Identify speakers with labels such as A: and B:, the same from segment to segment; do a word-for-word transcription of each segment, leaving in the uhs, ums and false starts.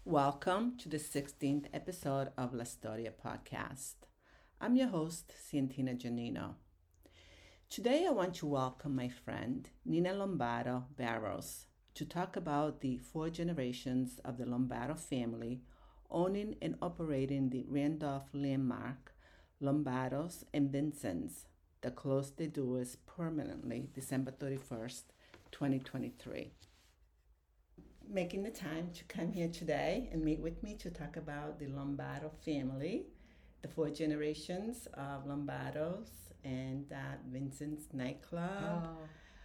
A: Welcome to the sixteenth episode of La Storia podcast. I'm your host, Cientina Janino. Today I want to welcome my friend, Nina Lombardo Barros, to talk about the four generations of the Lombardo family owning and operating the Randolph landmark, Lombardos and Vincents, that closed their doors permanently December thirty-first, twenty twenty-three. Making the time to come here today and meet with me to talk about the Lombardo family, the four generations of Lombardos and uh, Vincent's nightclub.
B: Oh,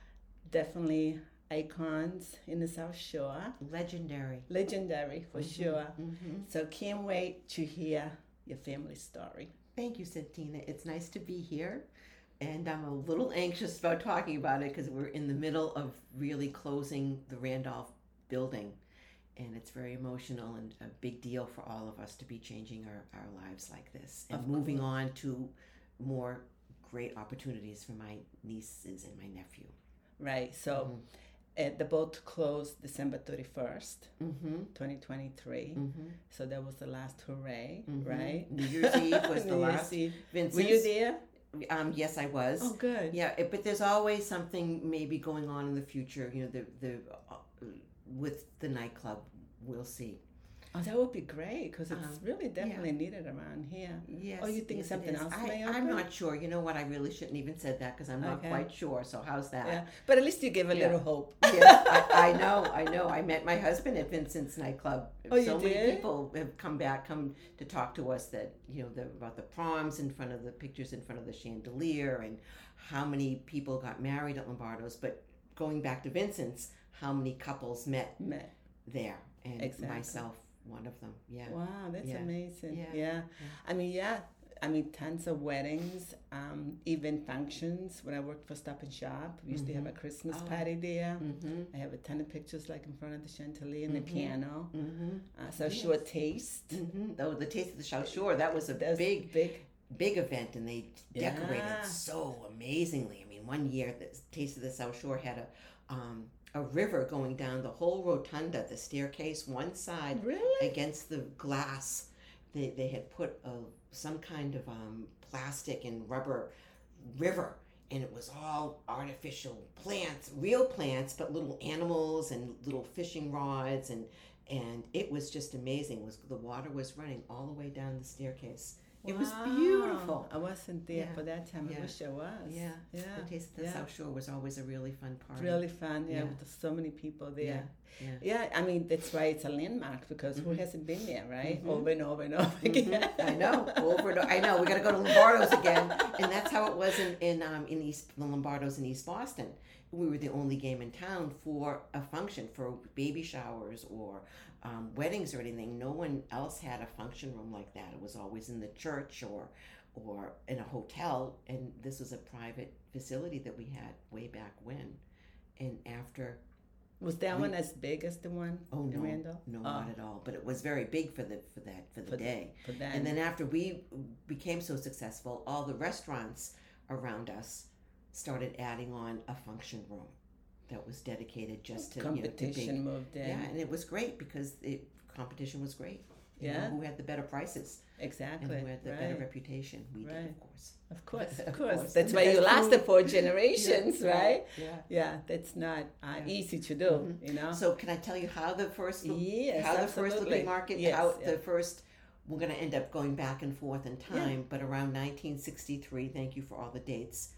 A: Definitely icons in the South Shore.
B: legendary.
A: Legendary for
B: Mhm,
A: sure.
B: mhm.
A: So can't wait to hear your family story.
B: Thank you, Santina. It's nice to be here. And I'm a little anxious about talking about it because we're in the middle of really closing the Randolph building. And it's very emotional and a big deal for all of us to be changing our, our lives like this and
A: Of
B: moving
A: course.
B: on to more great opportunities for my nieces and my nephew.
A: Right. So
B: Mhm.
A: uh, the boat closed December thirty-first,
B: Mm-hmm.
A: twenty twenty-three.
B: Mm-hmm.
A: So that was the last hooray,
B: Mhm.
A: right?
B: New Year's Eve was the
A: New Year's
B: last.
A: Eve.
B: Vincent's,
A: Were you there?
B: Um, yes, I was.
A: Oh, good.
B: Yeah, it, but there's always something maybe going on in the future. You know, the the uh, with the nightclub, we'll see.
A: Oh, that would be great because it's
B: Um,
A: really definitely needed around here.
B: Yes.
A: Oh, you think
B: yes, it
A: something
B: is.
A: else
B: I,
A: may
B: I'm
A: open?
B: not sure. You know what? I really shouldn't even said that because I'm not
A: Okay.
B: quite sure. So how's that?
A: Yeah, but at least you give a
B: Yeah.
A: little hope.
B: Yes, I, I know. I know. I met my husband at Vincent's nightclub.
A: Oh, you
B: so many
A: did?
B: people have come back, come to talk to us that you know the, about the proms in front of the pictures in front of the chandelier and how many people got married at Lombardo's. But going back to Vincent's, how many couples met
A: Met.
B: there, and
A: Exactly.
B: myself one of them. Yeah.
A: Wow, that's
B: Yeah.
A: amazing. Yeah.
B: Yeah.
A: I mean, yeah. I mean, tons of weddings, um, even functions. When I worked for Stop and Shop, we used to have a Christmas
B: Oh.
A: party there.
B: Mm-hmm.
A: I have a ton of pictures, like in front of the chandelier and the
B: Mhm.
A: piano.
B: Mm-hmm.
A: Uh, so
B: Yes.
A: sure taste.
B: Mm-hmm. Oh, the Taste of the South Shore. That was a
A: That's
B: big,
A: big.
B: big event, and they decorated
A: Yeah.
B: so amazingly. I mean, one year the Taste of the South Shore had a um, a river going down the whole rotunda, the staircase, one side
A: Really?
B: against the glass. They they had put a, some kind of um, plastic and rubber river, and it was all artificial plants, real plants, but little animals and little fishing rods, and and it was just amazing. It was the water was running all the way down the staircase. It was
A: Wow.
B: beautiful.
A: I wasn't there
B: Yeah.
A: for that time. I
B: Yeah.
A: wish I was.
B: Yeah,
A: Yeah.
B: the Taste of the
A: yeah.
B: South Shore was always a really fun party.
A: Really fun. Yeah,
B: Yeah.
A: with so many people there.
B: Yeah,
A: Yeah, I mean that's why it's a landmark because who
B: Mhm.
A: hasn't been there, right?
B: Mhm.
A: Over and over and over
B: Mhm.
A: again.
B: I know. Over and over. I know. We got to go to Lombardo's again, and that's how it was in in um in East the Lombardo's in East Boston. We were the only game in town for a function for baby showers or um, weddings or anything. No one else had a function room like that. It was always in the church or or in a hotel, and this was a private facility that we had way back when. And after
A: Was that
B: We-
A: one as big as the one
B: oh
A: in
B: no,
A: Randall?
B: no,
A: Oh,
B: not at all. But it was very big for the for that for the
A: For the-
B: day.
A: for that.
B: And then after we became so successful, all the restaurants around us started adding on a function room that was dedicated just to you know, to
A: competition
B: big.
A: moved in.
B: Yeah, and it was great because it competition was great. You
A: Yeah.
B: know, who had the better prices
A: Exactly.
B: and who had the
A: right.
B: better reputation? We did,
A: Right.
B: of course.
A: Of course, of
B: Of
A: course.
B: course.
A: That's
B: And
A: why
B: the
A: you
B: best
A: lasted
B: food.
A: four generations,
B: Yeah,
A: right?
B: Yeah.
A: Yeah, that's not uh,
B: Yeah.
A: easy to do,
B: Mhm.
A: you know.
B: So can I tell you how the first
A: yes,
B: how the first
A: absolutely.
B: Liberty Market,
A: Yes,
B: how
A: yeah.
B: the first, we're going to end up going back and forth in time, but around nineteen sixty-three, thank you for all the dates,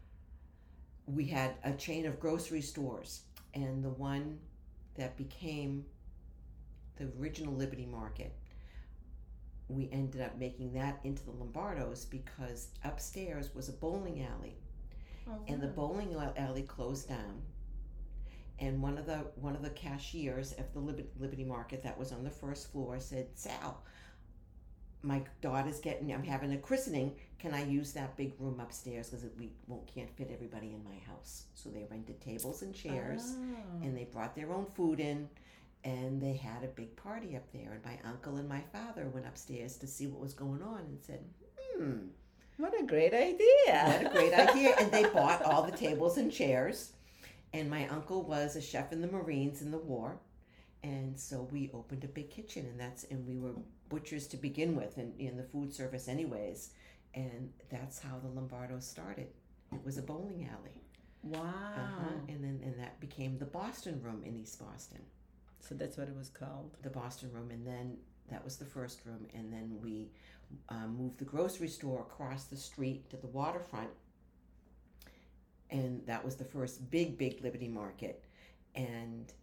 B: we had a chain of grocery stores, and the one that became the original Liberty Market, we ended up making that into the Lombardos because upstairs was a bowling alley,
A: Oh,
B: and the
A: wow.
B: bowling alley closed down. And one of the one of the cashiers at the Liberty, Liberty Market that was on the first floor said, "Sal, my daughter's getting, I'm having a christening. Can I use that big room upstairs because we won't can't fit everybody in my house?" So they rented tables and chairs,
A: Oh.
B: and they brought their own food in, and they had a big party up there. And my uncle and my father went upstairs to see what was going on and said, "Hmm,
A: What a great idea.
B: what a great idea." And they bought all the tables and chairs. And my uncle was a chef in the Marines in the war. And so we opened a big kitchen, and that's and we were butchers to begin with, and in the food service anyways, and that's how the Lombardos started. It was a bowling alley.
A: Wow.
B: Uh-huh. And then and that became the Boston Room in East Boston.
A: So that's what it was called.
B: The Boston Room, and then that was the first room, and then we um, moved the grocery store across the street to the waterfront, and that was the first big, big Liberty Market, and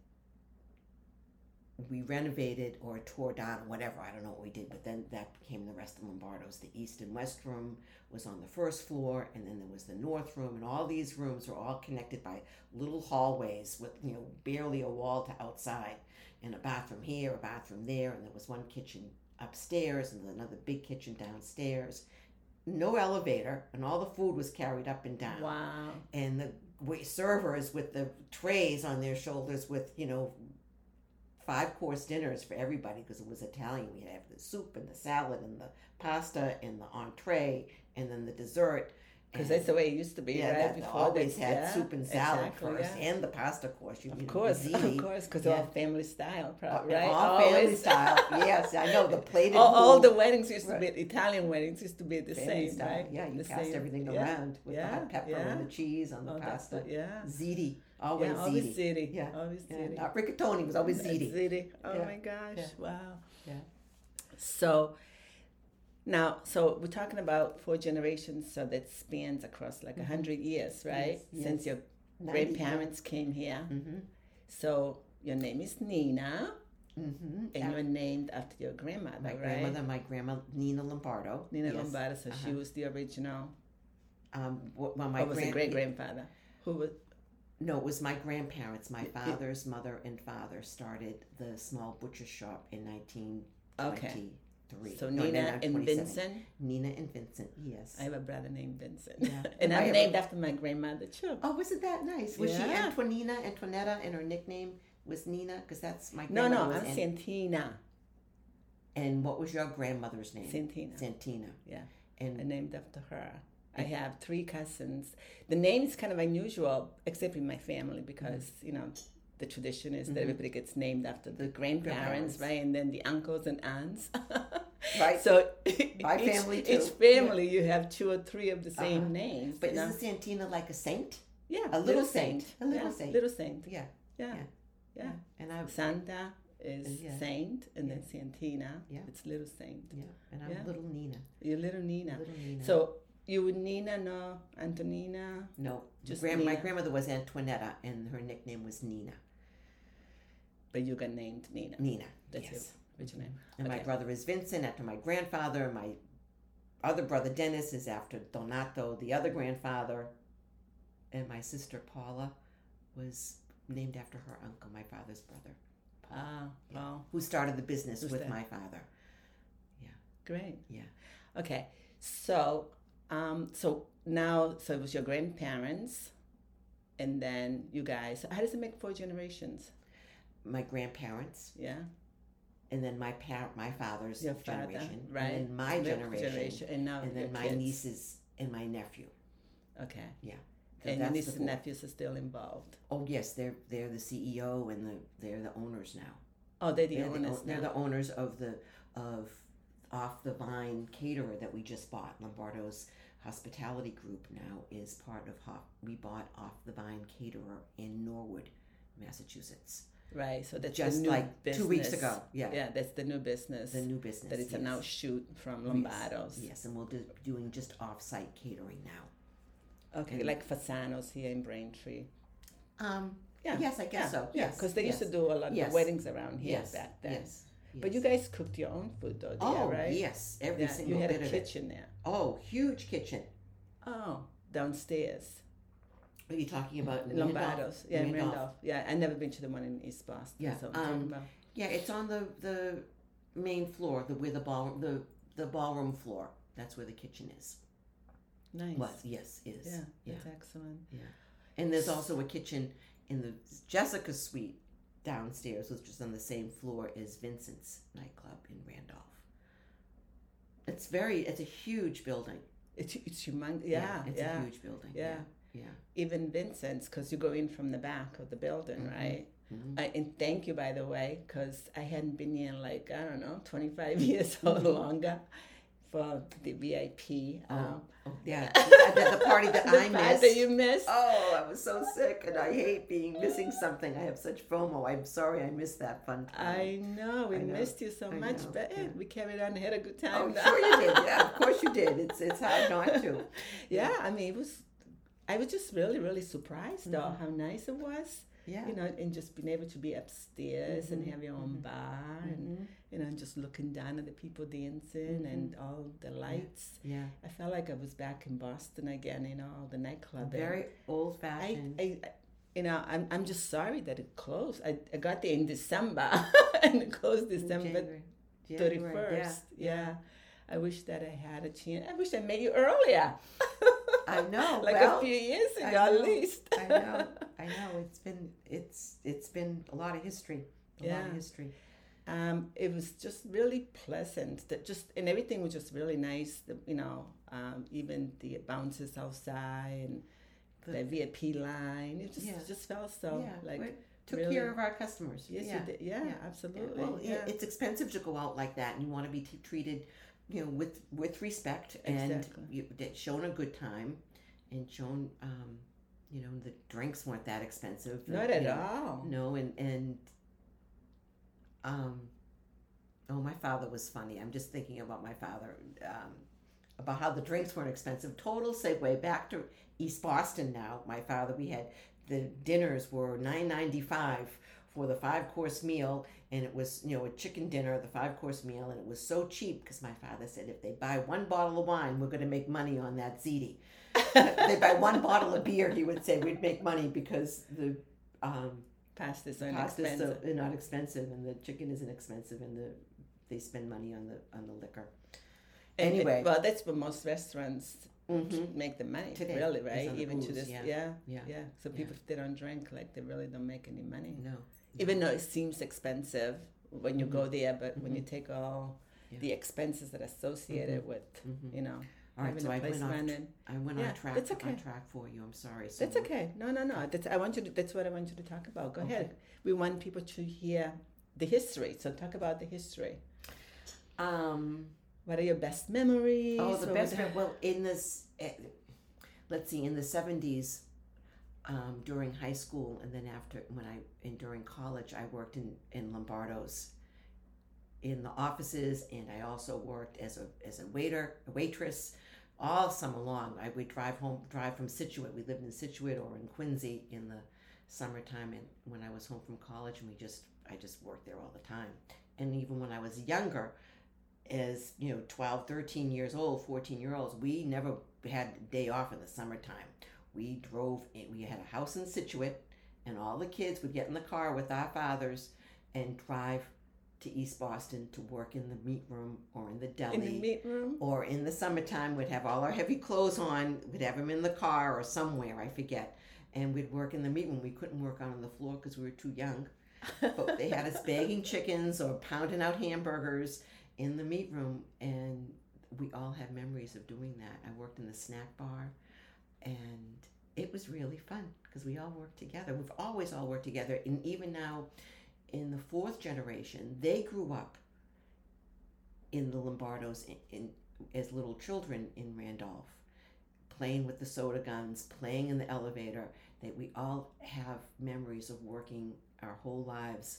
B: we renovated or tore down, whatever, I don't know what we did, but then that became the rest of Lombardo's. The East and West room was on the first floor, and then there was the North room, and all these rooms were all connected by little hallways with, you know, barely a wall to outside, and a bathroom here, a bathroom there, and there was one kitchen upstairs, and another big kitchen downstairs. No elevator, and all the food was carried up and down.
A: Wow.
B: And the wait- servers with the trays on their shoulders with, you know, five course dinners for everybody because it was Italian. We had the soup and the salad and the pasta and the entree and then the dessert.
A: Because that's the way it used to be,
B: Yeah,
A: right?
B: that
A: Before
B: always
A: they-
B: had
A: yeah,
B: soup and salad
A: exactly,
B: first,
A: yeah.
B: and the pasta course. You,
A: Of
B: you know,
A: course,
B: ziti.
A: of course, because
B: Yeah.
A: all family style,
B: Uh,
A: probably, right?
B: All family
A: Always.
B: style. Yes, I know the plated
A: all, all
B: food.
A: the weddings used
B: Right.
A: to be Italian weddings used to be the
B: Family
A: same,
B: style.
A: right?
B: Yeah, you
A: the
B: passed
A: same.
B: everything
A: yeah.
B: around with
A: yeah.
B: the hot pepper
A: yeah.
B: and the cheese on the
A: Oh, that's
B: pasta.
A: the- yeah.
B: Ziti, always
A: yeah, always
B: ziti.
A: ziti.
B: Yeah.
A: Always
B: Yeah,
A: ziti.
B: not rigatoni, it was always ziti.
A: Ziti. Oh
B: Yeah.
A: my gosh!
B: Yeah.
A: Wow.
B: Yeah.
A: So now, so we're talking about four generations, so that spans across like a
B: Mhm.
A: hundred years, right?
B: Yes,
A: Since
B: yes.
A: your grandparents came here.
B: Mm-hmm.
A: So your name is Nina,
B: Mm-hmm.
A: and you're named after your grandmother,
B: My
A: right?
B: grandmother, my grandma Nina Lombardo.
A: Nina
B: Yes.
A: Lombardo. So she
B: Uh-huh.
A: was the original.
B: Um, wh- well, my
A: Or was it
B: grand-
A: great grandfather? Who was?
B: No, it was my grandparents. My
A: It- it-
B: father's mother and father started the small butcher shop in nineteen twenty-three.
A: So
B: No,
A: Nina
B: no, no,
A: and
B: twenty-seven.
A: Vincent.
B: Nina and Vincent. Yes.
A: I have a brother named Vincent,
B: Yeah.
A: and
B: I
A: I'm
B: have
A: named
B: a-
A: after my grandmother too.
B: Oh, wasn't that nice? Was she
A: Yeah.
B: Antonina, Antonetta, and her nickname was Nina? Because that's my
A: No,
B: grandmother
A: no,
B: was
A: I'm
B: An-
A: Santina.
B: And what was your grandmother's name?
A: Santina.
B: Santina.
A: Yeah.
B: And
A: I named after her. I have three cousins. The name is kind of unusual, except in my family, because you know the tradition is that
B: Mhm.
A: everybody gets named after the grandparents,
B: grandparents.
A: right, and then the uncles and aunts.
B: Right.
A: So
B: My
A: each,
B: family, too.
A: each family you have two or three of the same
B: Uh-huh.
A: names.
B: but
A: you know?
B: isn't Santina like a saint?
A: yeah,
B: a little saint. A little
A: yeah,
B: saint.
A: little saint.
B: Yeah.
A: Yeah,
B: Yeah.
A: yeah.
B: And I
A: Santa is
B: Yeah.
A: saint, and then Santina,
B: Yeah.
A: it's little saint.
B: yeah, and I'm
A: Yeah.
B: little Nina.
A: You're little Nina.
B: Little Nina.
A: So you would Nina, no Antonina.
B: no,
A: Just
B: grand, my
A: Nina.
B: grandmother was Antoinetta, and her nickname was Nina.
A: But you got named Nina.
B: Nina.
A: That's
B: yes.
A: your original name.
B: And my
A: Okay.
B: brother is Vincent after my grandfather. And my other brother Dennis is after Donato, the other grandfather. And my sister Paula was named after her uncle, my father's brother, Paul,
A: Ah, well,
B: who started the business
A: Who's
B: with
A: that?
B: my father.
A: great.
B: Yeah.
A: Okay, so, um, so now, so it was your grandparents, and then you guys. How does it make four generations?
B: My grandparents,
A: Yeah,
B: and then my par- my father's
A: your father,
B: generation,
A: right?
B: and then my
A: Their
B: generation,
A: and now
B: and
A: your
B: then my
A: kids.
B: nieces and my nephew.
A: Okay.
B: Yeah. So
A: And your
B: that's
A: nieces
B: the
A: and
B: four.
A: nephews are still involved.
B: Oh yes, they're they're the C E O and the they're the owners now.
A: Oh, they're the
B: They're the,
A: owners
B: o- they're
A: now.
B: the owners of the of Off the Vine Caterer that we just bought. Lombardo's hospitality group now is part of Ho- we bought Off the Vine Caterer in Norwood, Massachusetts.
A: Right, so that's
B: Just
A: the new
B: like
A: business.
B: two weeks ago. Yeah.
A: Yeah, that's the new business.
B: The new business.
A: that it's an
B: yes.
A: outshoot from
B: Yes.
A: Lombardo's.
B: Yes, and we'll do doing just off-site catering now.
A: Okay,
B: And-
A: like Fasano's here in Braintree.
B: Um.
A: Yeah.
B: Yes, I guess
A: yeah.
B: so.
A: Yeah,
B: Yes.
A: because they
B: yes.
A: used to do a lot of
B: Yes.
A: the weddings around here
B: Yes.
A: back then.
B: Yes.
A: But you
B: yes.
A: guys cooked your own food though, there,
B: Oh
A: right?
B: yes, every
A: Yeah,
B: single
A: you had
B: bit
A: a
B: of it.
A: kitchen there.
B: Oh, huge kitchen.
A: Oh, downstairs.
B: Are you talking about in
A: Lombardo's.
B: Randolph?
A: Yeah, in
B: Randolph.
A: Randolph. Yeah, I never been to the one in East Boston.
B: Yeah,
A: So I'm talking
B: um,
A: about.
B: Yeah, it's on the the main floor, the where the ball the the ballroom floor. That's where the kitchen is.
A: Nice.
B: Was yes is.
A: Yeah,
B: yeah.
A: that's excellent.
B: And there's also a kitchen in the Jessica Suite downstairs, which is on the same floor as Vincent's nightclub in Randolph. It's very. It's a huge building.
A: It's it's humongous. Yeah,
B: it's
A: yeah.
B: a huge building.
A: Yeah.
B: Yeah.
A: Even Vincent's, because you go in from the back of the building,
B: Mhm.
A: right?
B: Mm-hmm.
A: Uh, and thank you, by the way, because I hadn't been here in like, I don't know, twenty-five years or
B: Mm-hmm.
A: longer for the V I P.
B: Oh,
A: Um,
B: oh yeah, the, the party that
A: the
B: I
A: part
B: missed.
A: that you missed.
B: Oh, I was so sick, and I hate being missing something. I have such FOMO. I'm sorry I missed that fun time.
A: I know, we
B: I know.
A: missed you so
B: I
A: much,
B: know,
A: but eh,
B: yeah.
A: we carried on and had a good
B: Oh,
A: time.
B: sure you did. Yeah, of course you did. It's it's hard not to.
A: Yeah, I mean, it was, I was just really, really surprised though
B: Mhm.
A: how nice it was.
B: Yeah.
A: You know, and just being able to be upstairs
B: Mhm.
A: and have your own
B: Mhm.
A: bar and,
B: Mhm.
A: you know, just looking down at the people dancing
B: Mhm.
A: and all the lights.
B: Yeah.
A: I felt like I was back in Boston again, you know, all the nightclub.
B: Very old
A: I,
B: fashioned.
A: I, I, you know, I'm, I'm just sorry that it closed. I, I got there in December and it closed December thirty-first. Yeah. yeah. I wish that I had a chance. I wish I met you earlier.
B: I know.
A: like
B: well,
A: a few years
B: I
A: ago
B: know,
A: at least.
B: I know. I know. It's been it's it's been a lot of history. A lot
A: Yeah.
B: of history.
A: Um, it was just really pleasant. That just and everything was just really nice. The, you know, um, even the bounces outside and the,
B: The-
A: V I P line. It just
B: Yeah.
A: just felt so
B: yeah.
A: like
B: we took
A: really-
B: care of our customers.
A: yes,
B: yeah.
A: you did. Yeah,
B: Yeah.
A: absolutely.
B: Well,
A: yeah.
B: it- it's expensive to go out like that, and you want to be t- treated, you know, with with respect and
A: Exactly.
B: you, that shown a good time, and shown, um, you know, the drinks weren't that expensive.
A: Not
B: you
A: at
B: know,
A: all.
B: No, and and um, oh, my father was funny. I'm just thinking about my father, um, about how the drinks weren't expensive. Total segue back to East Boston. Now, my father, we had the dinners were nine ninety five for the five course meal, and it was, you know, a chicken dinner, the five course meal, and it was so cheap because my father said if they buy one bottle of wine, we're going to make money on that ziti. If they buy one bottle of beer, he would say we'd make money because the um,
A: Pastas are
B: pastas
A: inexpensive.
B: are not expensive, and the chicken isn't expensive, and the they spend money on the on the liquor.
A: And-
B: Anyway.
A: well, that's what most restaurants
B: Mm-hmm.
A: make the money.
B: Today,
A: really,
B: is
A: right?
B: on the
A: Even to
B: booze,
A: this,
B: yeah.
A: yeah,
B: Yeah.
A: yeah. So people, if they don't drink, like they really don't make any money.
B: No.
A: Even though it seems expensive when you go there, but when you
B: Mhm.
A: take all
B: Yeah.
A: the expenses that are associated with,
B: Mm-hmm.
A: you know,
B: All right,
A: having
B: so
A: a
B: I
A: place
B: went off.
A: running.
B: I went
A: Yeah,
B: on track.
A: that's okay.
B: On track for you. I'm sorry. So
A: That's okay. No, no, no. That's I want you to. That's what I want you to talk about. Go
B: Okay.
A: ahead. We want people to hear the history. So talk about the history.
B: Um.
A: What are your best memories?
B: Oh, the
A: or
B: best.
A: what-
B: mem- Well, in this, eh, let's see, in the seventies, um, during high school, and then after when I and during college, I worked in in Lombardo's, in the offices, and I also worked as a as a waiter, a waitress, all summer long. I would drive home, drive from Situate. We lived in Situate or in Quincy in the summertime, and when I was home from college, and we just I just worked there all the time. And even when I was younger, as you know, twelve, thirteen years old, fourteen year olds, we never had a day off in the summertime. We drove in, we had a house in Situate, and all the kids would get in the car with our fathers and drive to East Boston to work in the meat room or in the deli.
A: in the meat room.
B: Or in the summertime, we'd have all our heavy clothes on. We'd have them in the car or somewhere, I forget. And we'd work in the meat room. We couldn't work out on the floor because we were too young. But they had us bagging chickens or pounding out hamburgers in the meat room. And we all have memories of doing that. I worked in the snack bar. And it was really fun because we all worked together. We've always all worked together. And even now, in the fourth generation, they grew up in the Lombardos in, in as little children in Randolph, playing with the soda guns, playing in the elevator. That we all have memories of working our whole lives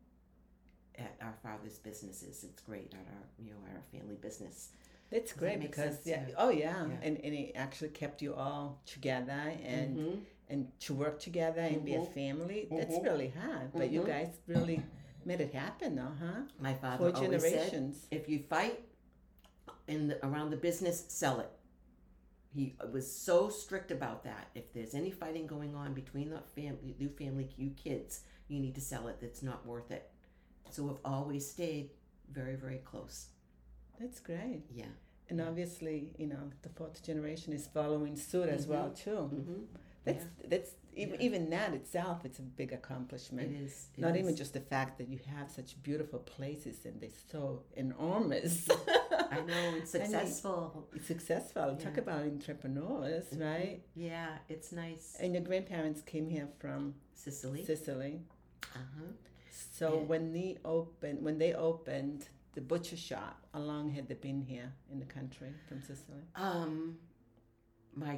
B: at our father's businesses. It's great at our you know at our family business.
A: That's
B: Does that
A: great
B: make
A: because
B: sense?
A: yeah,
B: Yeah.
A: oh yeah.
B: Yeah.
A: and and it actually kept you all together and
B: Mhm.
A: and to work together and be a
B: Mhm.
A: family. That's
B: Mhm.
A: really hard, but you
B: Mhm.
A: guys really made it happen, though, huh?
B: My father
A: Four
B: always said,
A: generations.
B: if you fight in the, around the business, sell it. He was so strict about that. If there's any fighting going on between the family, you family, you kids, you need to sell it. That's not worth it. So we've always stayed very, very close.
A: That's great.
B: Yeah.
A: And obviously, you know, the fourth generation is following suit as well too.
B: Mm-hmm.
A: That's that's even,
B: Yeah.
A: even that itself, it's a big accomplishment.
B: It is. It
A: Not
B: is.
A: even just the fact that you have such beautiful places and they're so enormous.
B: I know it's
A: And you-
B: successful.
A: It's successful. Talk
B: Yeah.
A: about entrepreneurs, right?
B: Yeah, it's nice.
A: And your grandparents came here from
B: Sicily.
A: Sicily.
B: Uh-huh.
A: So
B: Yeah.
A: when they opened, when they opened the butcher shop, how long had they been here in the country from Sicily?
B: Um, my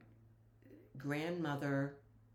B: grandmother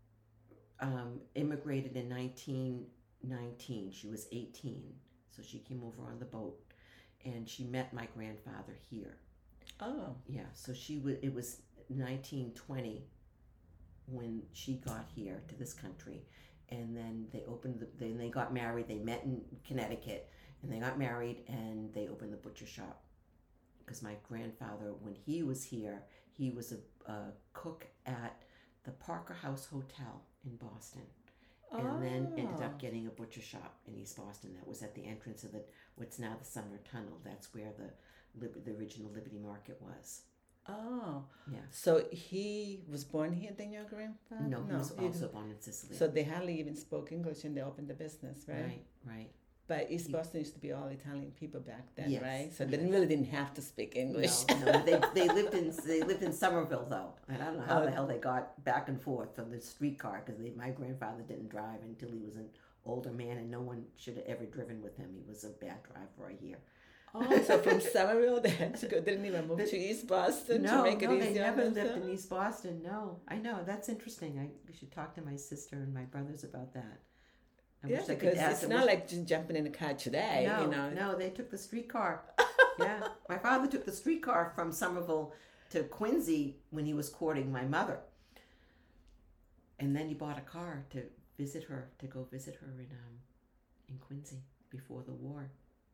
B: um, immigrated in nineteen nineteen. She was eighteen, so she came over on the boat, and she met my grandfather here.
A: Oh,
B: Yeah, so she was. It was nineteen twenty when she got here to this country, and then they opened. The, then they got married. They met in Connecticut, and they got married, and they opened the butcher shop. Because my grandfather, when he was here, he was a, a cook at the Parker House Hotel in Boston, and
A: oh.
B: then ended up getting a butcher shop in East Boston. That was at the entrance of the what's now the Sumner Tunnel. That's where the the original Liberty Market was.
A: Oh,
B: Yeah.
A: so he was born here, then your grandfather?
B: No, he was
A: he-
B: also born in Sicily.
A: So they hardly even spoke English and they opened the business, right?
B: right, right.
A: But East
B: He-
A: Boston used to be all Italian people back then,
B: Yes,
A: right? So they
B: yes.
A: didn't really didn't have to speak English.
B: No, no, they they lived in they lived in Somerville though, and I don't know how
A: Oh.
B: the hell they got back and forth from the streetcar because my grandfather didn't drive until he was an older man, and no one should have ever driven with him. He was a bad driver, I hear.
A: Oh, so from Somerville they had to go, they didn't even move
B: The-
A: to East Boston
B: No,
A: to make it
B: no, they
A: easier on
B: never lived
A: themselves?
B: in East Boston. No, I know that's interesting. I we should talk to my sister and my brothers about that. I
A: Yeah,
B: wish I could
A: because
B: ask-
A: it's
B: I
A: not
B: wish-
A: like just jumping in a car today,
B: no,
A: you know.
B: no, they took the streetcar. Yeah, my father took the streetcar from Somerville to Quincy when he was courting my mother, and then he bought a car to visit her, to go visit her in um in Quincy before the war.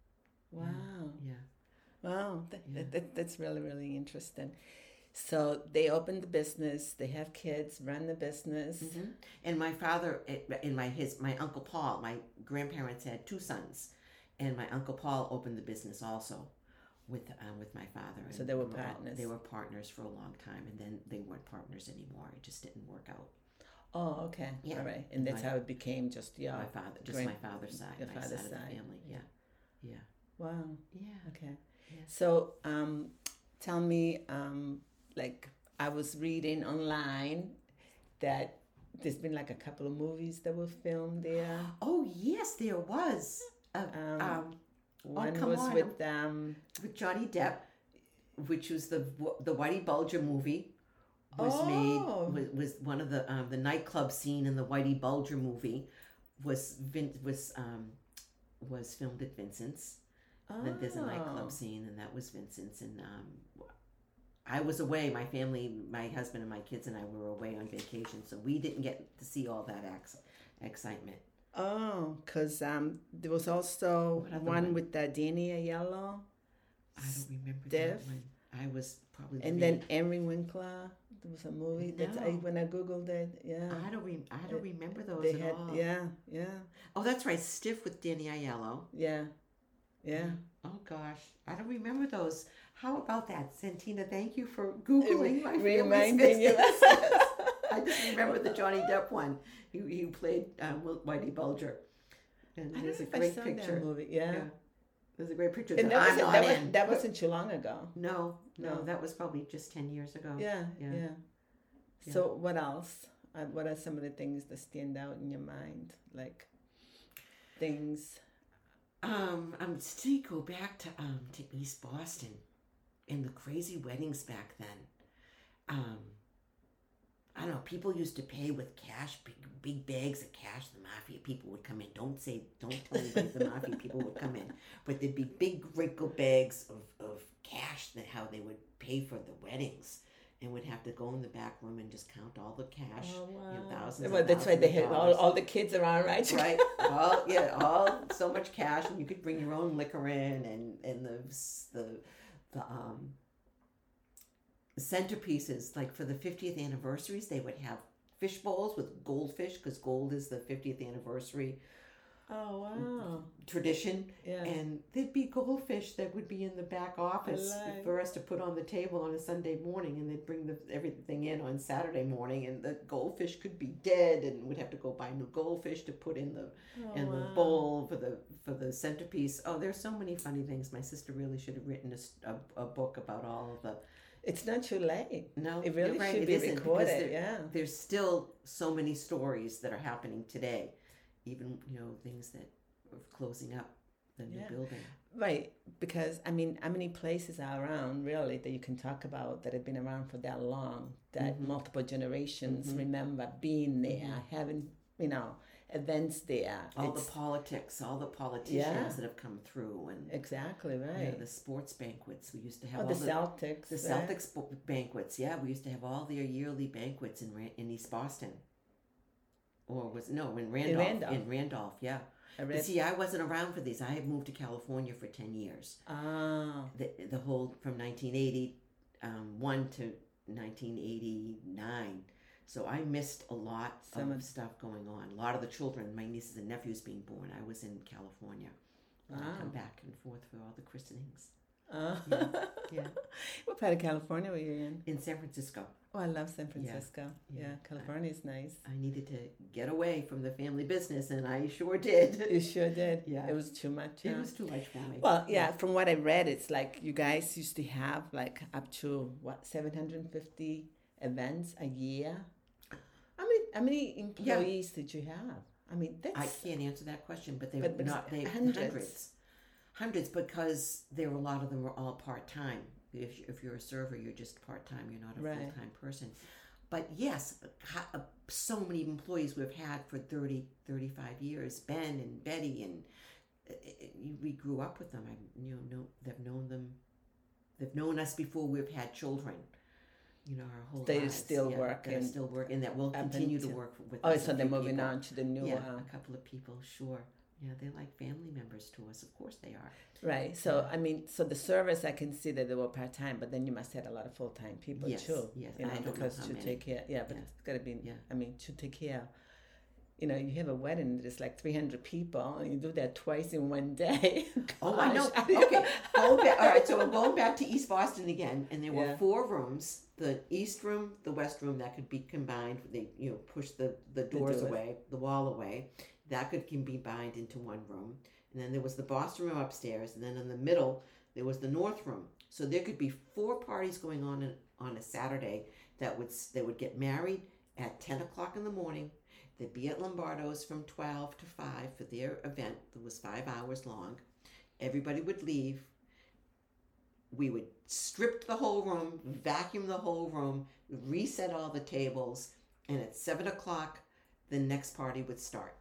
A: Wow.
B: Yeah,
A: Wow, that,
B: Yeah.
A: that, that, that's really, really interesting. So they opened the business, they have kids, run the business.
B: hmm and my father, and my his my uncle Paul, my grandparents had two sons, and my uncle Paul opened the business also with um, with my father.
A: So
B: and
A: they were
B: all-
A: partners.
B: They were partners for a long time, and then they weren't partners anymore. It just didn't work out.
A: Oh, okay.
B: Yeah.
A: All right. And that's
B: My-
A: how it became just, yeah.
B: my father, just
A: grand-
B: my father's side,
A: your
B: my
A: father's
B: side of the
A: side.
B: family. Yeah, yeah,
A: Wow.
B: yeah.
A: Okay.
B: Yeah.
A: So, um, tell me, um, like, I was reading online that there's been like a couple of movies that were filmed there.
B: Oh yes, there was. Uh,
A: Um,
B: um,
A: One
B: come
A: was
B: on.
A: with um.
B: with Johnny Depp, which was the the Whitey Bulger movie, was
A: Oh.
B: made was, was one of the um, the nightclub scene in the Whitey Bulger movie was Vin, was um, was filmed at Vincent's. Then there's a
A: Oh.
B: nightclub scene, and that was Vincent's. And um, I was away. My family, my husband, and my kids and I were away on vacation, so we didn't get to see all that ex- excitement.
A: Oh, because um, there was also
B: What other
A: one
B: one?
A: with uh, Danny Aiello,
B: I don't remember
A: Steph?
B: that one. I was probably
A: and
B: three.
A: then Henry Winkler. There was a movie that I
B: No.
A: when I googled it, yeah,
B: I don't re- I don't remember those
A: they
B: at
A: had,
B: all.
A: yeah, yeah,
B: Oh, that's right. Stiff with Danny Aiello.
A: yeah, yeah.
B: Oh gosh, I don't remember those. How about that, Santina? Thank you for googling my family's
A: Reminding you.
B: business. I just remember the Johnny Depp one. He he played um, Whitey Bulger, and
A: I don't
B: there's
A: know
B: a
A: if I
B: great
A: saw
B: picture.
A: that movie. Yeah,
B: Yeah. There's a great picture.
A: and
B: that
A: that
B: I'm
A: wasn't
B: not
A: that, was,
B: in.
A: that wasn't too long ago.
B: No, no,
A: No.
B: that was probably just ten years ago.
A: Yeah,
B: Yeah.
A: yeah.
B: Yeah.
A: So what else? Uh, what are some of the things that stand out in your mind, like things?
B: Um, I'm still go back to um to East Boston, and the crazy weddings back then. Um, I don't know. People used to pay with cash, big, big bags of cash. The mafia people would come in. Don't say, don't tell anybody the mafia people would come in, but there'd be big wrinkled bags of of cash that how they would pay for the weddings, and would have to go in the back room and just count all the cash.
A: Oh,
B: You know,
A: wow.
B: thousands and
A: Well, that's why they
B: thousands
A: had
B: of
A: all,
B: dollars.
A: all the kids around, right?
B: Right, all yeah, all so much cash, and you could bring your own liquor in, and and the the the um centerpieces, like for the fiftieth anniversaries, they would have fish bowls with goldfish, because gold is the fiftieth anniversary
A: Oh wow!
B: tradition,
A: Yeah.
B: and there'd be goldfish that would be in the back office
A: like-
B: for us to put on the table on a Sunday morning, and they'd bring the, everything in on Saturday morning, and the goldfish could be dead, and we'd have to go buy new goldfish to put in the
A: Oh,
B: and the
A: wow.
B: bowl for the for the centerpiece. Oh, there's so many funny things. My sister really should have written a, s- a- a book about all of the.
A: It's not too late.
B: No,
A: It really
B: you're right,
A: should
B: it
A: be
B: isn't, because
A: recorded.
B: there-
A: Yeah.
B: There's still so many stories that are happening today. even, you know, things that were closing up the new
A: Yeah.
B: building.
A: Right, because I mean, how many places are around really that you can talk about that have been around for that long, that
B: Mhm.
A: multiple generations
B: Mhm.
A: remember being there, having, you know, events there.
B: All
A: It's-
B: the politics, all the politicians
A: Yeah.
B: that have come through, and
A: exactly
B: you know,
A: right.
B: the sports banquets. We used to have
A: Oh,
B: all
A: the
B: the
A: Celtics.
B: the
A: right?
B: Celtics bo- banquets. Yeah, we used to have all their yearly banquets in Ra- in East Boston, or was no in Randolph.
A: Randolph.
B: In Randolph, yeah.
A: I
B: But
A: read.
B: see, I wasn't around for these. I had moved to California for ten years.
A: Ah,
B: The the whole from nineteen eighty um, one to nineteen eighty-nine. So I missed a lot
A: Some
B: of
A: of-
B: stuff going on. A lot of the children, my nieces and nephews being born. I was in California. I
A: Wow.
B: come back and forth for all the christenings.
A: ah.
B: Yeah.
A: What part of California were you in?
B: In San Francisco.
A: Oh, I love San Francisco. Yeah,
B: Yeah.
A: California is nice.
B: I needed to get away from the family business, and I sure did.
A: You sure did.
B: Yeah.
A: It was too much.
B: It
A: huh?
B: was too much for me.
A: Well, yeah, from what I read, it's like you guys used to have like up to what seven hundred fifty events a year. How many how many employees did you have? I mean, that's
B: I can't answer that question, but they
A: But-
B: were
A: but
B: not they
A: hundreds.
B: hundreds. hundreds, because there were a lot of them were all part time. If if you're a server, you're just part time. You're not a
A: Right.
B: full time person. But yes, ha- uh, so many employees we've had for thirty, thirty-five years. Ben and Betty, and uh, uh, we grew up with them. I you know, know they've known them. They've known us before we've had children. You know, our whole
A: They're
B: lives.
A: still
B: yeah,
A: working
B: That are still working. That will
A: up
B: continue to
A: until-
B: work with.
A: oh,
B: us,
A: so
B: a
A: they're
B: few
A: moving
B: people.
A: on to the new
B: Yeah,
A: uh,
B: a couple of people, sure. Yeah, they're like family members to us. Of course they are.
A: right. So I mean, so the service I can see that they were part time, but then you must have a lot of full time people
B: Yes,
A: too.
B: yes.
A: You know,
B: I don't know
A: because
B: how
A: to
B: many.
A: take care. Yeah, but
B: Yeah.
A: it's got to be.
B: Yeah.
A: I mean, to take care. You know, you have a wedding. There's like three hundred people, and you do that twice in one day.
B: Oh, I know.
A: Gosh.
B: Okay, going back, all right. So we're going back to East Boston again, and there were
A: Yeah.
B: four rooms: the east room, the west room that could be combined. They, you know, push the the doors
A: doors.
B: away, the wall away. That could can be combined into one room. And then there was the Boston room upstairs, and then in the middle there was the north room. So there could be four parties going on in, on a Saturday that would they would get married at ten o'clock in the morning. They'd be at Lombardo's from twelve to five for their event that was five hours long. Everybody would leave. We would strip the whole room, vacuum the whole room, reset all the tables, and at seven o'clock, the next party would start.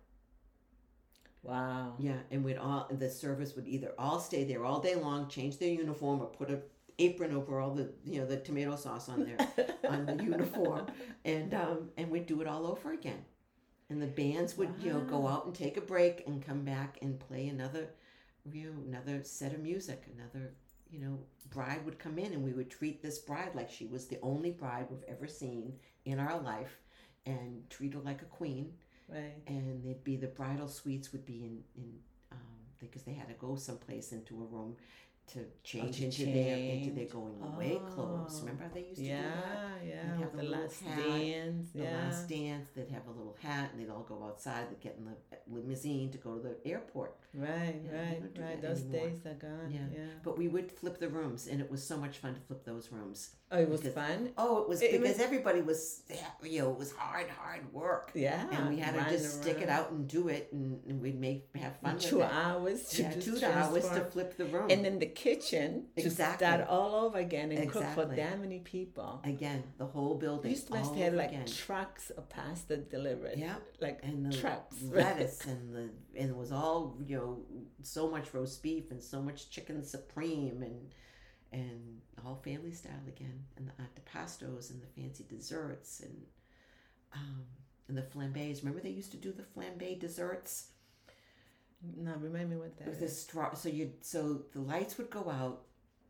A: Wow.
B: Yeah, and we'd all the service would either all stay there all day long, change their uniform, or put a apron over all the you know the tomato sauce on their on the uniform, and um and we'd do it all over again. And the bands would you know go
A: Wow.
B: out and take a break and come back and play another you know another set of music. Another you know bride would come in, and we would treat this bride like she was the only bride we've ever seen in our life, and treat her like a queen.
A: Right.
B: And they'd be the bridal suites would be in in um because they had to go someplace into a room to change
A: to
B: into their into their
A: change.
B: going away clothes.
A: Oh.
B: Remember how they used to
A: Yeah,
B: do that?
A: yeah.
B: They'd have
A: With
B: the
A: the
B: little
A: last
B: hat,
A: dance.
B: The
A: Yeah.
B: last dance, they'd have a little hat, and they'd all go outside. They'd get in the limousine to go to the airport.
A: Right,
B: Yeah, they
A: right,
B: don't do
A: right.
B: that
A: Those
B: anymore.
A: days are gone.
B: Yeah.
A: Yeah.
B: But we would flip the rooms, and it was so much fun to flip those rooms.
A: Oh, it was
B: Because-
A: fun.
B: Oh, it was
A: It- it
B: because
A: was-
B: everybody was, you know, it was hard, hard work.
A: Yeah.
B: And we had to
A: running
B: just stick it
A: around.
B: out and do it, and, and we'd make have fun with
A: Two
B: it.
A: hours to
B: Yeah,
A: just
B: two hours to
A: transform.
B: flip the room.
A: And then the kitchen to
B: Exactly.
A: start all over again and cook for
B: Exactly.
A: that many people.
B: Again, the whole building.
A: You used to must
B: all
A: have
B: over
A: like
B: again.
A: trucks of pasta delivered.
B: Yeah,
A: Like
B: and the
A: trucks.
B: lettuce and the and it was all you know so much roast beef and so much chicken supreme and and all family style again, and the antipastos and the fancy desserts and um and the flambés. Remember they used to do the flambé desserts.
A: No, remind me what that
B: With the
A: is.
B: straw, so you so the lights would go out,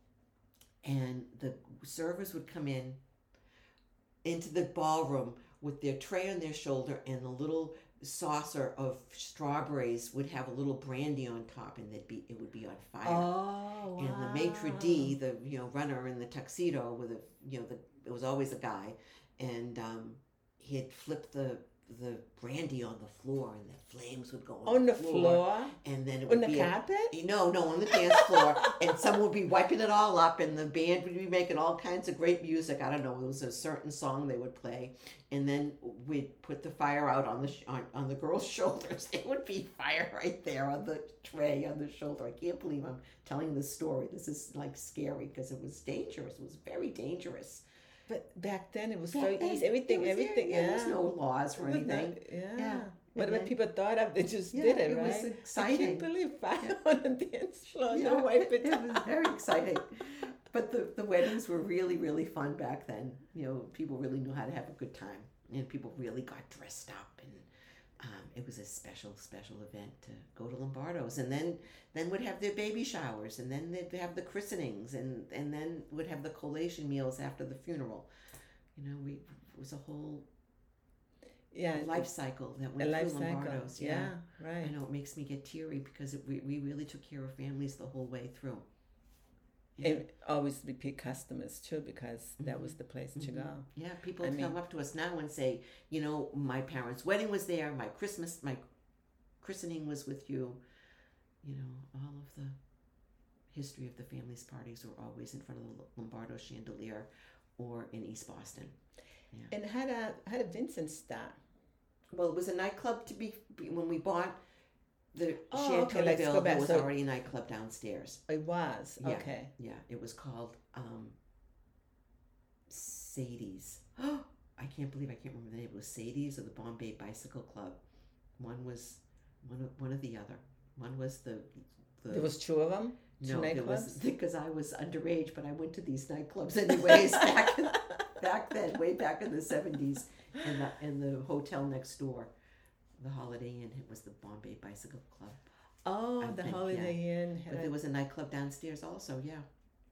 B: and the servers would come in into the ballroom with their tray on their shoulder, and a little saucer of strawberries would have a little brandy on top, and they'd be it would be on fire.
A: Oh, wow.
B: And the maitre d', the you know runner in the tuxedo with a you know the it was always a guy, and um, he'd flip the the brandy on the floor, and the flames would go on,
A: On
B: the,
A: the
B: floor,
A: floor?
B: and then it
A: On
B: would
A: the
B: be a-
A: carpet?
B: no, no, on the dance floor, and someone would be wiping it all up, and the band would be making all kinds of great music. I don't know, there was a certain song they would play, and then we'd put the fire out on the sh- on, on the girls' shoulders. It would be fire right there on the tray on the shoulder. I can't believe I'm telling this story. This is like scary because it was dangerous. It was very dangerous.
A: But back then it was
B: Back
A: so
B: then,
A: easy. Everything,
B: it was
A: everything,
B: very-
A: yeah.
B: There was no laws for
A: It was
B: anything.
A: not- yeah.
B: Yeah.
A: Whatever
B: And then-
A: people thought of, they just
B: Yeah,
A: did it,
B: it
A: right?
B: was
A: I
B: exciting.
A: can't believe fire on the dance floor.
B: Yeah,
A: No wipe it
B: it was very exciting. But the, the weddings were really, really fun back then. You know, people really knew how to have a good time. And people really got dressed up. And um, it was a special, special event to go to Lombardo's. And then then would have their baby showers. And then they'd have the christenings. And, and then would have the collation meals after the funeral. You know, we it was a whole
A: Yeah,
B: life cycle that
A: a
B: went
A: life
B: through
A: cycle.
B: Lombardo's.
A: Yeah,
B: I
A: right.
B: know it makes me get teary because it, we, we really took care of families the whole way through. Yeah.
A: And always repeat customers too, because that was the place to go.
B: Yeah, people
A: I
B: come
A: mean-
B: up to us now and say, you know, my parents' wedding was there, my Christmas, my christening was with you. You know, all of the history of the family's parties were always in front of the Lombardo chandelier or in East Boston.
A: And how did how did Vincent start?
B: Well, it was a nightclub to be when we bought the
A: Oh,
B: Chateau
A: okay,
B: de
A: let's
B: Ville.
A: go
B: There
A: back.
B: was
A: So-
B: already a nightclub downstairs.
A: It was
B: Yeah.
A: okay.
B: Yeah, it was called um, Sadie's. Oh, I can't believe I can't remember the name. It was Sadie's or the Bombay Bicycle Club. One was one of one of the other. One was the the.
A: There was two of them. Two
B: no, there was
A: nightclubs?
B: because I was underage, but I went to these nightclubs anyways back in, back then, way back in the seventies, and the and the hotel next door, the Holiday Inn. It was the Bombay Bicycle Club.
A: Oh,
B: I
A: the
B: think,
A: Holiday Inn. Had
B: But
A: a-
B: there was a nightclub downstairs also. Yeah.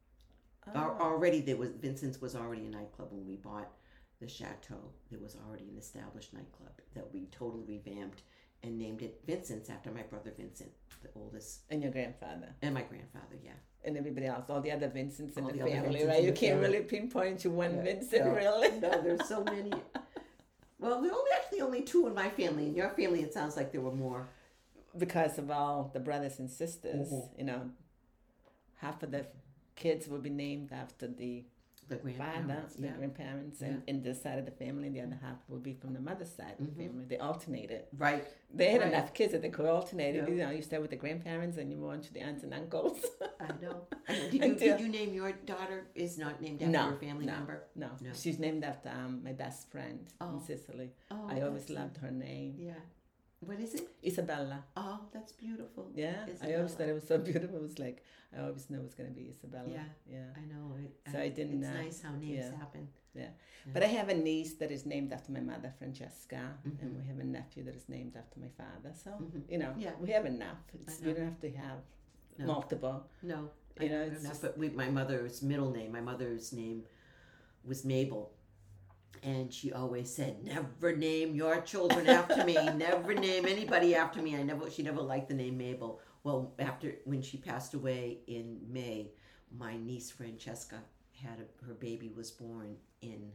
A: oh.
B: Al- Already there was Vincent's was already a nightclub when we bought the chateau. There was already an established nightclub that we totally revamped and named it Vincent's after my brother Vincent, the oldest,
A: And your grandfather
B: and my grandfather. Yeah,
A: and everybody else, all the other Vincents in
B: All
A: the,
B: the other
A: family,
B: Vincents
A: right?
B: in
A: You
B: the
A: can't
B: family.
A: really pinpoint to one
B: Yeah,
A: Vincent,
B: no,
A: really.
B: no, there's so many. Well, there are only actually only two in my family. In your family, it sounds like there were more.
A: Because of all the brothers and sisters,
B: Mhm.
A: you know, half of the kids will be named after the
B: The
A: father,
B: grandparents.
A: the
B: Yeah,
A: grandparents, and in this side of the family, the other half will be from the mother's side of the
B: Mhm.
A: family. They alternated.
B: right.
A: They had
B: Right.
A: enough kids that they could alternate.
B: Yeah.
A: You know, you start with the grandparents and you move on to the aunts and uncles.
B: I know. And did you
A: Until-
B: did you name your daughter? Is not named after
A: No,
B: your family
A: no.
B: member?
A: no,
B: No.
A: she's named after um, my best friend
B: Oh.
A: in Sicily.
B: Oh,
A: I always
B: that's
A: loved her name,
B: Yeah. What is it?
A: Isabella.
B: Oh, that's beautiful.
A: Yeah, I
B: Isabella.
A: always thought it was so beautiful. It was like I always knew it was going to be Isabella.
B: Yeah.
A: yeah.
B: I know. It,
A: So I didn't,
B: It's
A: uh,
B: nice how names
A: yeah.
B: happen.
A: But I have a niece that is named after my mother, Francesca, and
B: Mhm.
A: we have a nephew that is named after my father. So
B: Mhm.
A: you know,
B: Yeah.
A: we have enough. It's,
B: I
A: we
B: know.
A: don't have to have
B: No.
A: multiple.
B: No,
A: You
B: I
A: know,
B: don't
A: it's
B: know,
A: just-
B: but we, my mother's middle name, my mother's name was Mabel, and she always said, "Never name your children after me. Never name anybody after me." I never, she never liked the name Mabel. Well, after when she passed away in May, my niece Francesca had a, her baby was born in.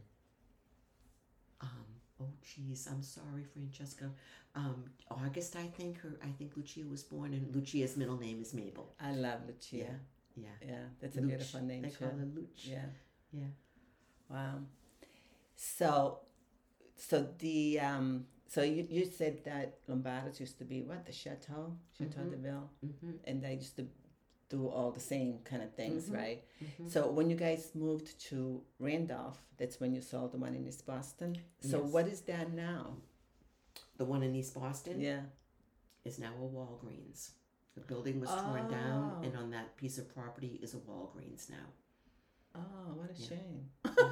B: Um, oh, geez, I'm sorry, Francesca. Um, August, I think her. I think Lucia was born, and Lucia's middle name is Mabel.
A: I love Lucia.
B: Yeah.
A: Yeah, that's a
B: Luch.
A: beautiful name
B: They
A: too.
B: call her Luch.
A: Yeah.
B: Yeah.
A: Wow. So, so the um, so you, you said that Lombardo's used to be what, the Chateau, Chateau
B: Mhm.
A: de Ville,
B: Mm-hmm.
A: and they used to do all the same kind of things,
B: Mhm.
A: right?
B: Mm-hmm.
A: So when you guys moved to Randolph, that's when you sold the one in East Boston. So
B: Yes.
A: what is that now?
B: The one in East Boston
A: Yeah.
B: is now a Walgreens. The building was torn down,
A: Oh.
B: and on that piece of property is a Walgreens now.
A: Oh, what a
B: Yeah.
A: shame.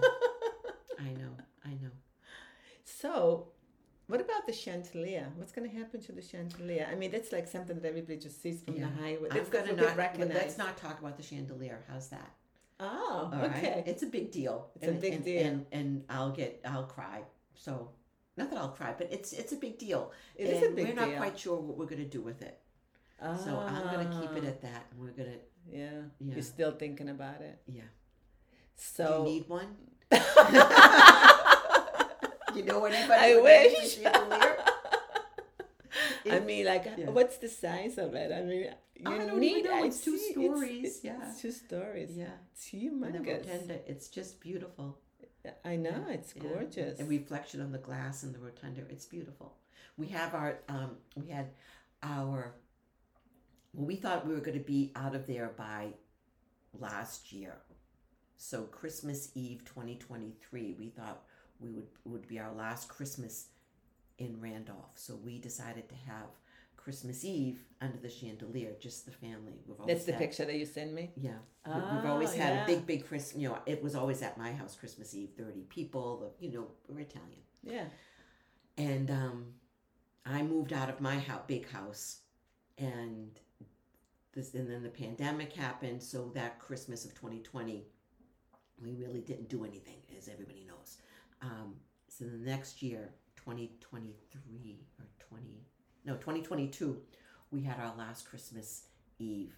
B: I know, I know.
A: So, what about the chandelier? What's going to happen to the chandelier? I mean, that's like something that everybody just sees from
B: Yeah.
A: the highway.
B: I'm
A: That's
B: gonna
A: what
B: not.
A: we recognize.
B: Let's not talk about the chandelier. How's that?
A: Oh,
B: All right.
A: okay.
B: It's a big deal.
A: It's a big
B: and,
A: deal.
B: and and I'll get, I'll cry. So, not that I'll cry, but it's it's a big deal.
A: It
B: and
A: is a big
B: we're not
A: deal.
B: quite sure what we're gonna do with it. So I'm gonna keep it at that. And we're gonna,
A: Yeah.
B: Yeah.
A: You're still thinking about it.
B: yeah.
A: So
B: Do you need one? You know anybody?
A: I
B: with
A: wish.
B: a chandelier?
A: I mean, like,
B: Yeah.
A: what's the size of it? I mean, you
B: I don't
A: need.
B: even know.
A: I
B: It's two
A: see,
B: stories.
A: It's,
B: Yeah.
A: it's two stories.
B: Yeah.
A: It's
B: And the
A: humongous.
B: rotunda, it's just beautiful.
A: I know,
B: Yeah,
A: it's
B: yeah.
A: gorgeous.
B: The reflection on the glass and the rotunda, it's beautiful. We have our, um, we had our, well, we thought we were going to be out of there by last year. So Christmas Eve twenty twenty-three, we thought we would would be our last Christmas in Randolph. So we decided to have Christmas Eve under the chandelier, just the family. We've always
A: That's the
B: had-
A: picture that you sent me?
B: Yeah. We-
A: Ah,
B: We've always had
A: yeah.
B: a big, big Christmas, you know, it was always at my house, Christmas Eve, thirty people, the, you know, we're Italian.
A: Yeah.
B: And um, I moved out of my house, big house, and this, and then the pandemic happened. So that Christmas of twenty twenty, we really didn't do anything, as everybody knows. Um, so the next year, twenty twenty-three or twenty, no, twenty twenty-two, we had our last Christmas Eve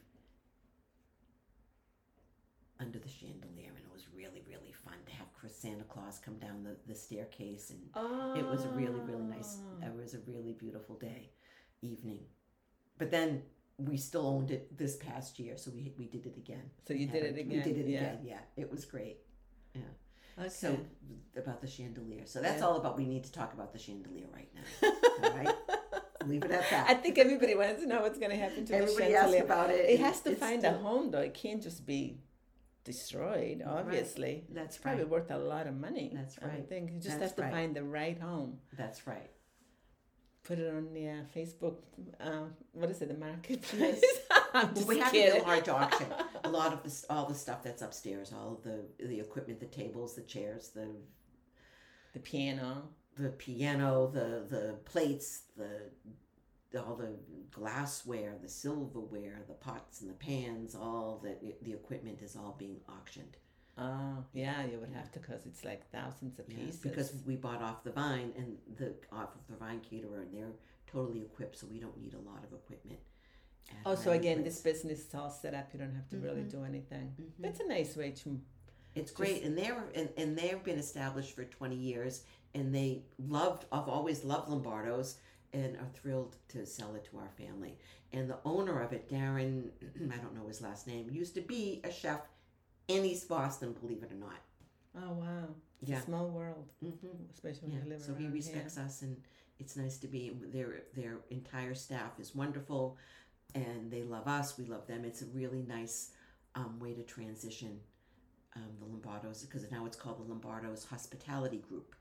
B: under the chandelier, and it was really, really fun to have Chris Santa Claus come down the, the staircase, and
A: Oh.
B: it was a really, really nice, it was a really beautiful day, evening. But then we still owned it this past year, so we we did it again.
A: So you
B: We
A: did
B: had
A: it
B: our-
A: again,
B: We did it
A: yeah.
B: again, yeah. It was great. Yeah.
A: Okay.
B: So about the chandelier. So that's
A: Yeah.
B: all about, we need to talk about the chandelier right now. All right? Leave it at that.
A: I think everybody wants to know what's going to happen to
B: Everybody
A: the
B: asks
A: chandelier.
B: about it.
A: It has to
B: It's
A: find
B: still-
A: a home, though. It can't just be destroyed, obviously.
B: That's
A: It's probably
B: right.
A: worth a lot of money.
B: That's
A: I would
B: right.
A: think. You just
B: That's
A: have to
B: right.
A: find the right home.
B: That's right.
A: Put it on the uh, Facebook, uh, what is it, the marketplace? I'm
B: Well,
A: just
B: we have
A: kidding.
B: a large auction. A lot of this, all the stuff that's upstairs, all of the the equipment, the tables, the chairs, the
A: The piano.
B: the piano, the the plates, the all the glassware, the silverware, the pots and the pans, all the the equipment is all being auctioned.
A: Oh, yeah, you would have to, because it's like thousands of
B: Yeah,
A: pieces.
B: because we bought off the vine and the off of the vine caterer, and they're totally equipped, so we don't need a lot of equipment. at
A: Oh, so
B: Vine
A: again, this
B: Place.
A: business is all set up. You don't have to really
B: Mhm.
A: do anything.
B: Mhm.
A: That's a nice way to.
B: It's great, and they're and, and they've been established for twenty years, and they loved. I've always loved Lombardo's, and are thrilled to sell it to our family. And the owner of it, Darren, I don't know his last name, used to be a chef in East Boston, believe it or not.
A: Oh wow, it's
B: Yeah.
A: a small world,
B: Mm-hmm.
A: especially when
B: Yeah.
A: you live
B: So
A: around
B: he respects
A: here.
B: us, and it's nice to be. Their their entire staff is wonderful, and they love us. We love them. It's a really nice um, way to transition um, the Lombardos, because now it's called the Lombardos Hospitality Group.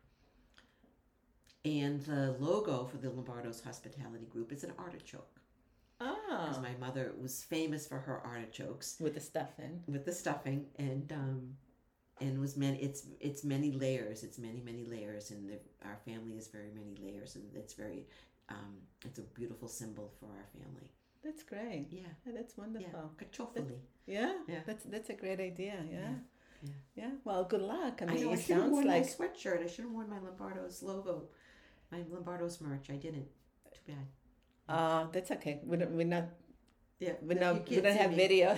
B: And the logo for the Lombardos Hospitality Group is an artichoke, because
A: Ah,
B: my mother was famous for her artichokes
A: with the stuffing.
B: with the stuffing, and um, and was many. It's it's many layers. It's many many layers, and the, our family is very many layers, and it's very um, it's a beautiful symbol for our family.
A: That's great.
B: Yeah,
A: Yeah, that's
B: yeah,
A: wonderful.
B: Cacciofoli.
A: Yeah,
B: Yeah.
A: that's that's a great idea. Yeah,
B: Yeah,
A: yeah.
B: yeah.
A: Well, good luck. I
B: I
A: mean,
B: know. I
A: it
B: should have
A: sounds
B: worn
A: like
B: my sweatshirt. I should have worn my Lombardo's logo, my Lombardo's merch. I didn't. Too bad.
A: uh that's okay. We don't. We're not.
B: Yeah,
A: We
B: no,
A: not.
B: you
A: We
B: can't
A: don't
B: see
A: have
B: me.
A: video.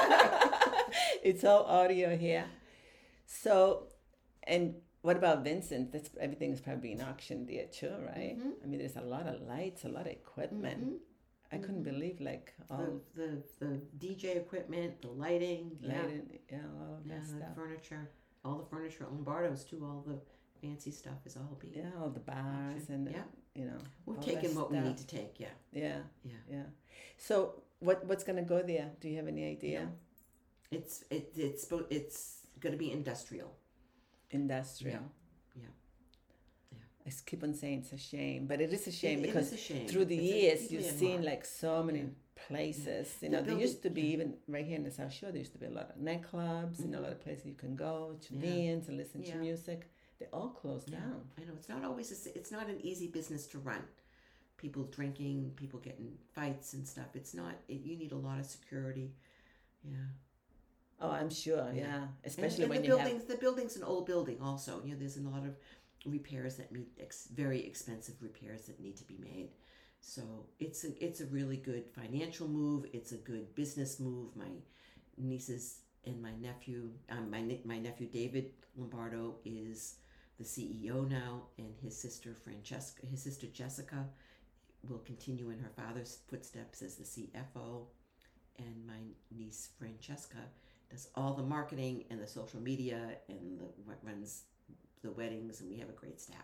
A: It's all audio here. So, and what about Vincent? That's everything is probably being auctioned there too, right?
B: Mhm.
A: I mean, there's a lot of lights, a lot of equipment.
B: Mhm.
A: I couldn't believe like all
B: The, the the D J equipment, the lighting, yeah,
A: lighting, yeah, all of
B: yeah,
A: that
B: the
A: stuff.
B: furniture, all the furniture at Lombardo's too. All the fancy stuff is all being.
A: Yeah, all the bars
B: auctioned.
A: and the,
B: Yeah.
A: you know.
B: We've
A: all
B: taken
A: that
B: what we
A: stuff.
B: need to take. Yeah,
A: Yeah,
B: yeah.
A: yeah. So what what's gonna go there? Do you have any idea?
B: No. It's it it's spo- it's going to be industrial.
A: Industrial.
B: Yeah, yeah.
A: I s- keep on saying it's a shame, but it is a shame
B: It- it
A: because
B: is a shame.
A: through the
B: It's a
A: years
B: big
A: you've
B: landmark.
A: seen like so many
B: Yeah.
A: places. You
B: The
A: know, there
B: building-
A: used to be
B: yeah.
A: even right here in the South Shore. There used to be a lot of nightclubs. You know, a lot of places you can go to
B: Yeah.
A: dance and listen to
B: Yeah.
A: music. They all closed
B: Yeah,
A: down.
B: I know it's not always a s it's not an easy business to run. People drinking, people getting fights and stuff. It's not. It, you need a lot of security. Yeah.
A: Oh, I'm sure. Yeah,
B: Yeah.
A: especially
B: and, and
A: when
B: the
A: you
B: buildings,
A: have.
B: the building's an old building also. You know, there's a lot of repairs that need ex- very expensive repairs that need to be made. So it's a it's a really good financial move. It's a good business move. My nieces and my nephew, um, my ne- my nephew David Lombardo is the C E O now, and his sister Francesca, his sister Jessica, will continue in her father's footsteps as the C F O, and my niece Francesca does all the marketing and the social media and the runs the weddings, and we have a great staff.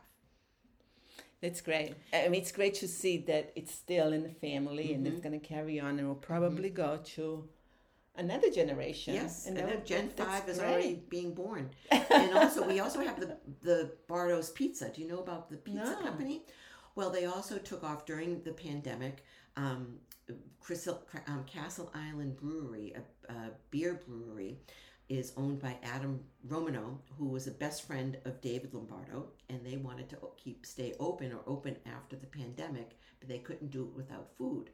A: That's great. I mean, it's great to see that it's still in the family, mm-hmm. and it's going to carry on, and will probably mm-hmm. go to another generation.
B: Yes,
A: and
B: and
A: then
B: Gen Five is
A: great.
B: already being born. And also, we also have the the Bardo's Pizza. Do you know about the pizza
A: No.
B: company? Well, they also took off during the pandemic. Um, Crystal, um, Castle Island Brewery, a, a beer brewery, is owned by Adam Romano, who was a best friend of David Lombardo, and they wanted to keep stay open or open after the pandemic, but they couldn't do it without food.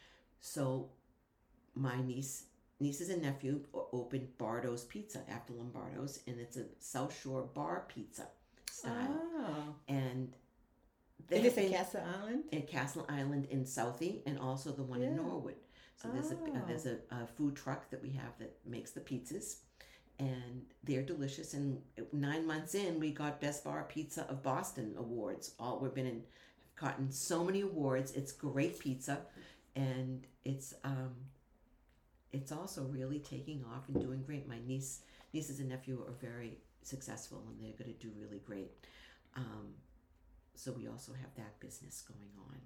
B: So my niece, nieces and nephew opened Bardo's Pizza after Lombardo's, and it's a South Shore bar pizza style.
A: Oh.
B: And
A: they it is in Castle Island?
B: In Castle Island in Southie, and also the one yeah. in Norwood. So there's
A: oh.
B: a uh, there's a, a food truck that we have that makes the pizzas, and they're delicious. And nine months in, we got Best Bar Pizza of Boston awards. All we've been in, have gotten so many awards. It's great pizza, and it's um, it's also really taking off and doing great. My niece, nieces and nephew are very successful, and they're going to do really great. Um, so we also have that business going on.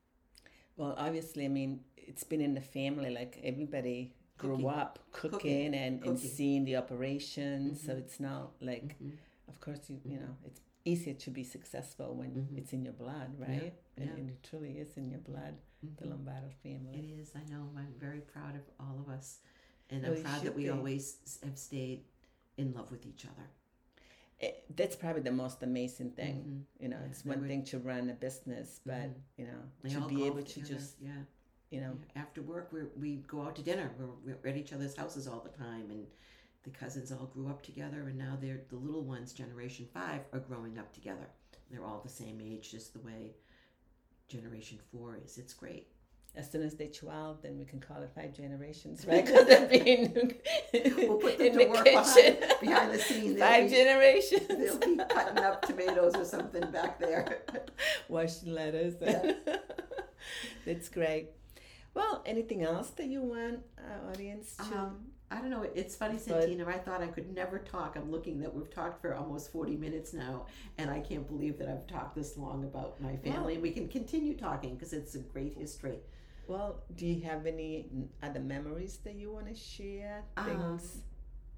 A: Well, obviously, I mean, it's been in the family. Like everybody grew
B: Cooking.
A: up cooking,
B: Cooking.
A: And,
B: Cooking.
A: and seeing the operations.
B: Mm-hmm.
A: So it's not like,
B: mm-hmm.
A: of course, you
B: mm-hmm.
A: you know, it's easier to be successful when
B: mm-hmm.
A: it's in your blood, right?
B: Yeah.
A: And,
B: yeah.
A: and it truly is in your blood,
B: mm-hmm.
A: the Lombardo family.
B: It is. I know. I'm very proud of all of us, and
A: Well,
B: I'm
A: you
B: proud
A: should
B: that we
A: be.
B: always have stayed in love with each other.
A: It, that's probably the most amazing thing.
B: Mm-hmm.
A: You know,
B: Yeah,
A: it's one
B: we-
A: thing to run a business, but
B: Mhm.
A: you know,
B: They
A: to
B: all
A: be
B: golf
A: able to
B: together.
A: just,
B: yeah.
A: you know,
B: Yeah. After work, we we go out to dinner. We're, we're at each other's houses all the time, and the cousins all grew up together, and now they're the little ones, Generation Five, are growing up together. They're all the same age, just the way Generation Four is. It's great.
A: as soon as they're twelve, then we can call it five generations, right? Because they're being
B: We'll put them
A: in
B: to
A: the
B: work
A: kitchen.
B: behind, behind the scenes. They'll
A: Five
B: be-
A: generations.
B: They'll be cutting up tomatoes or something back there.
A: Washing lettuce.
B: Yeah.
A: That's great. Well, anything else that you want our audience to?
B: Um, I don't know. It's funny,
A: But-
B: Santina. I thought I could never talk. I'm looking that we've talked for almost forty minutes now, and I can't believe that I've talked this long about my family.
A: Well-
B: and we can continue talking because it's a great history.
A: Well, do you have any other memories that you want to share? Things?
B: Um,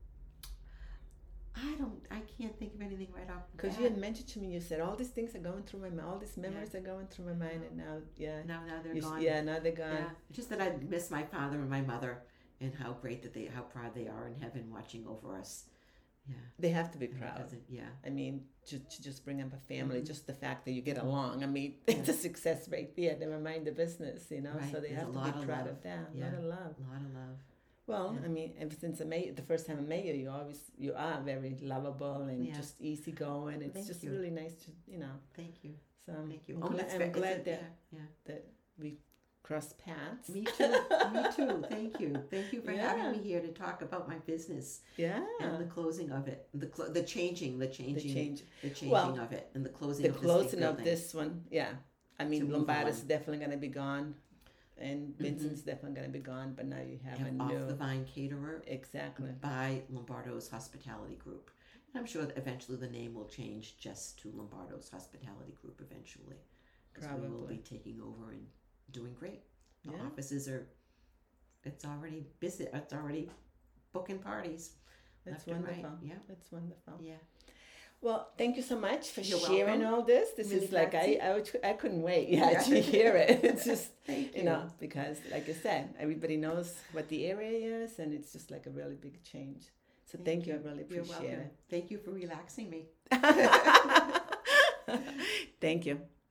B: I don't. I can't think of anything right off. the
A: Because
B: bat.
A: you had mentioned to me, you said all these things are going through my mind, all these memories are going through my mind, and now, yeah,
B: now, now they're
A: you s-
B: gone.
A: yeah, now they're gone.
B: Yeah. Just that I miss my father and my mother, and how great that they, how proud they are in heaven, watching over us. Yeah.
A: They have to be
B: And
A: proud.
B: because it- Yeah.
A: I mean, to, to just bring up a family,
B: Mhm.
A: just the fact that you get along. I mean, it's a success right there. Never mind the business, you know.
B: Right.
A: So they
B: There's
A: have
B: a
A: to
B: lot
A: be
B: of
A: proud
B: love.
A: of that. A
B: Yeah.
A: lot of love.
B: A lot of love.
A: Well,
B: Yeah.
A: I mean, ever since a mayor, the first time a mayor, you always you are very lovable and
B: Yeah.
A: just easygoing. It's
B: Thank
A: just
B: you.
A: really nice to, you know.
B: Thank you.
A: So
B: Thank you.
A: I'm,
B: Oh,
A: gla-
B: that's
A: I'm
B: ve- it's
A: glad
B: a-
A: that
B: yeah, yeah.
A: that we crossed paths.
B: Me too. Me too. Thank you. Thank you for
A: Yeah.
B: having me here to talk about my business
A: Yeah.
B: and the closing of it, the cl- the changing, the
A: The
B: changing,
A: change.
B: the changing
A: Well,
B: of it, and the closing
A: The
B: of this big
A: closing of
B: building.
A: this one, yeah. I mean,
B: To move
A: Lombardo's
B: on.
A: definitely going to be gone, and Vincent's definitely going to be gone. But now you have
B: Have
A: a
B: off
A: new,
B: the Vine Caterer
A: exactly.
B: by Lombardo's Hospitality Group. And I'm sure that eventually the name will change just to Lombardo's Hospitality Group eventually, because we will
A: Probably.
B: be taking over and doing great. The
A: Yeah.
B: offices are, it's already busy. It's already booking parties.
A: That's
B: left and right.
A: wonderful.
B: Yeah.
A: That's wonderful.
B: Yeah.
A: Well, thank you so much for
B: You're
A: sharing
B: welcome.
A: all this. This
B: Really
A: is like I,
B: fancy.
A: I, would, I couldn't wait, yeah,
B: Yeah.
A: to hear it. It's just
B: Thank
A: you know because, like I said, everybody knows what the area is, and it's just like a really big change. So thank,
B: Thank
A: you.
B: you.
A: I really
B: You're
A: appreciate
B: welcome. Thank you for relaxing me.
A: it. Thank you.